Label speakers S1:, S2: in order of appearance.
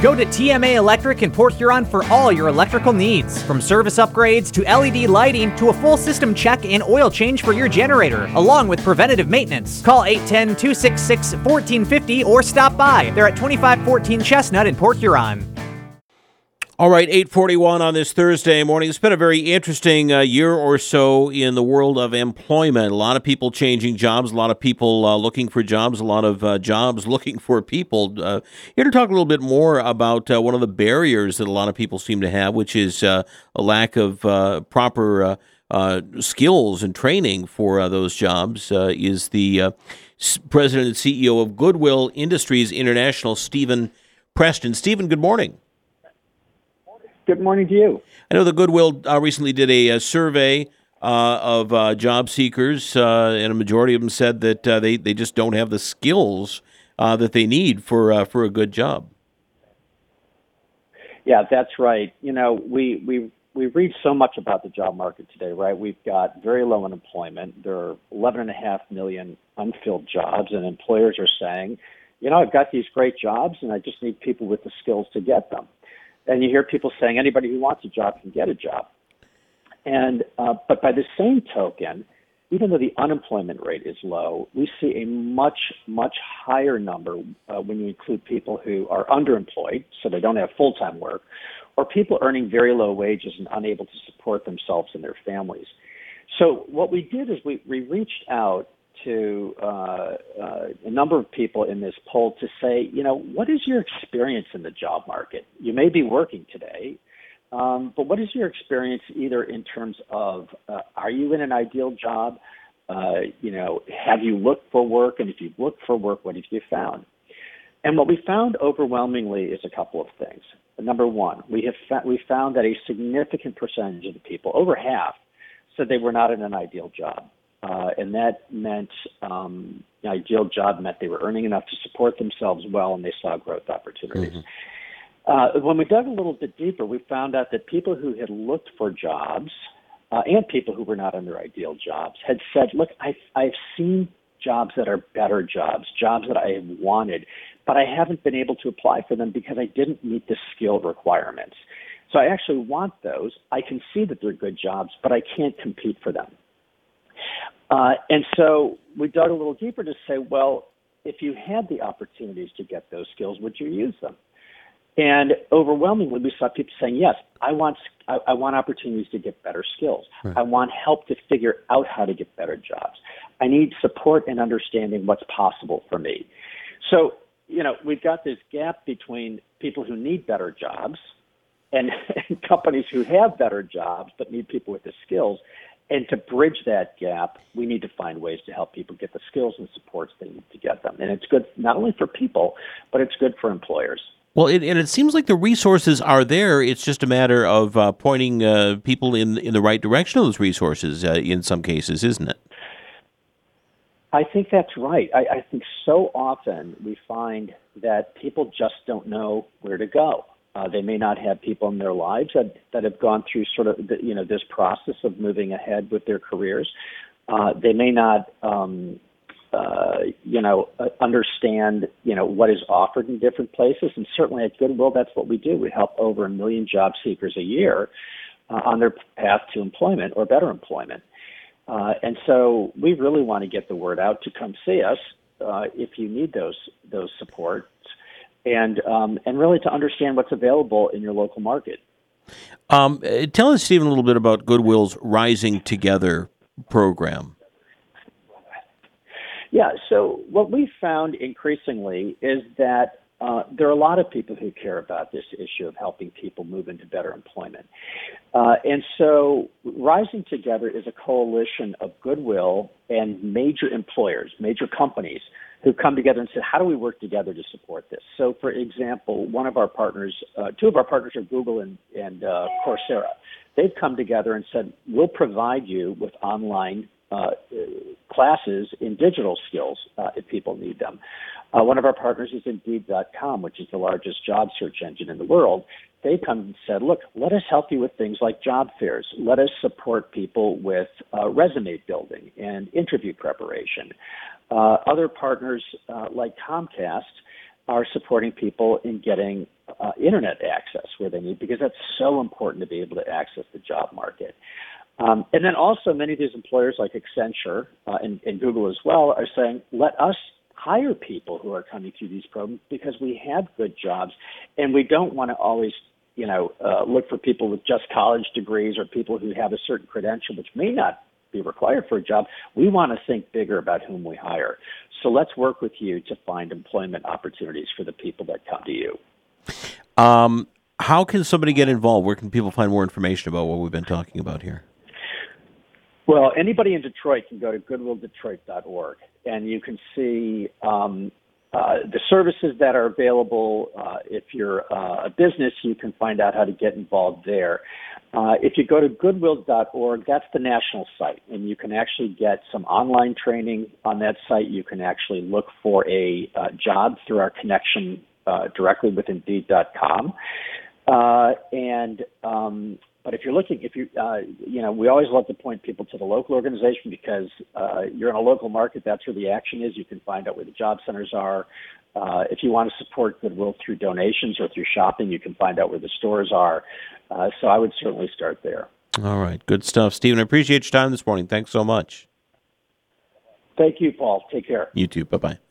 S1: Go to TMA Electric in Port Huron for all your electrical needs. From service upgrades to LED lighting to a full system check and oil change for your generator, along with preventative maintenance. Call 810-266-1450 or stop by. They're at 2514 Chestnut in Port Huron.
S2: All right, 8:41 on this Thursday morning. It's been a very interesting year or so in the world of employment. A lot of people changing jobs, a lot of people looking for jobs, a lot of jobs looking for people. Here to talk a little bit more about one of the barriers that a lot of people seem to have, which is a lack of proper skills and training for those jobs, is the president and CEO of Goodwill Industries International, Stephen Preston. Stephen, good morning.
S3: Good morning to you.
S2: I know the Goodwill recently did a survey of job seekers, and a majority of them said that they just don't have the skills that they need for a good job.
S3: Yeah, that's right. You know, we read so much about the job market today, right? We've got very low unemployment. There are 11.5 million unfilled jobs, and employers are saying, you know, I've got these great jobs, and I just need people with the skills to get them. And you hear people saying anybody who wants a job can get a job. And but by the same token, even though the unemployment rate is low, we see a much, much higher number when you include people who are underemployed, so they don't have full-time work, or people earning very low wages and unable to support themselves and their families. So what we did is we reached out to a number of people in this poll to say, you know, what is your experience in the job market? You may be working today, but what is your experience either in terms of are you in an ideal job? You know, have you looked for work? And if you've looked for work, what have you found? And what we found overwhelmingly is a couple of things. Number one, we found that a significant percentage of the people, over half, said they were not in an ideal job. And that meant the ideal job meant they were earning enough to support themselves well, and they saw growth opportunities. Mm-hmm. When we dug a little bit deeper, we found out that people who had looked for jobs and people who were not in their ideal jobs had said, look, I've seen jobs that are better jobs that I have wanted, but I haven't been able to apply for them because I didn't meet the skill requirements. So I actually want those. I can see that they're good jobs, but I can't compete for them. And so we dug a little deeper to say, well, if you had the opportunities to get those skills, would you use them? And overwhelmingly, we saw people saying, yes, I want opportunities to get better skills. Right. I want help to figure out how to get better jobs. I need support in understanding what's possible for me. So, you know, we've got this gap between people who need better jobs and companies who have better jobs but need people with the skills. And to bridge that gap, we need to find ways to help people get the skills and supports they need to get them. And it's good not only for people, but it's good for employers.
S2: Well, and it seems like the resources are there. It's just a matter of pointing people in the right direction of those resources in some cases, isn't it?
S3: I think that's right. I think so often we find that people just don't know where to go. They may not have people in their lives that have gone through sort of this process of moving ahead with their careers. They may not understand what is offered in different places. And certainly at Goodwill, that's what we do. We help over 1 million job seekers a year on their path to employment or better employment. And so we really want to get the word out to come see us if you need those supports. And really to understand what's available in your local market.
S2: Tell us, Stephen, a little bit about Goodwill's Rising Together program.
S3: Yeah, so what we found increasingly is that there are a lot of people who care about this issue of helping people move into better employment. And so Rising Together is a coalition of Goodwill and major employers, major companies, who come together and said, how do we work together to support this? So, for example, two of our partners are Google and Coursera. They've come together and said, we'll provide you with online classes in digital skills if people need them. One of our partners is Indeed.com, which is the largest job search engine in the world. They come and said, look, let us help you with things like job fairs. Let us support people with resume building and interview preparation. Other partners like Comcast are supporting people in getting internet access where they need, because that's so important to be able to access the job market. And then also many of these employers like Accenture and Google as well are saying, let us hire people who are coming through these programs because we have good jobs, and we don't want to always look for people with just college degrees or people who have a certain credential which may not be required for a job. We want to think bigger about whom we hire. So let's work with you to find employment opportunities for the people that come to you.
S2: How can somebody get involved? Where can people find more information about what we've been talking about here?
S3: Well, anybody in Detroit can go to goodwilldetroit.org, and you can see the services that are available. If you're a business, you can find out how to get involved there. If you go to goodwill.org, that's the national site, and you can actually get some online training on that site. You can actually look for a job through our connection directly with Indeed.com. But if you're looking, we always love to point people to the local organization because you're in a local market. That's where the action is. You can find out where the job centers are. If you want to support Goodwill through donations or through shopping, you can find out where the stores are. So I would certainly start there.
S2: All right. Good stuff. Stephen, I appreciate your time this morning. Thanks so much.
S3: Thank you, Paul. Take care.
S2: You too. Bye-bye.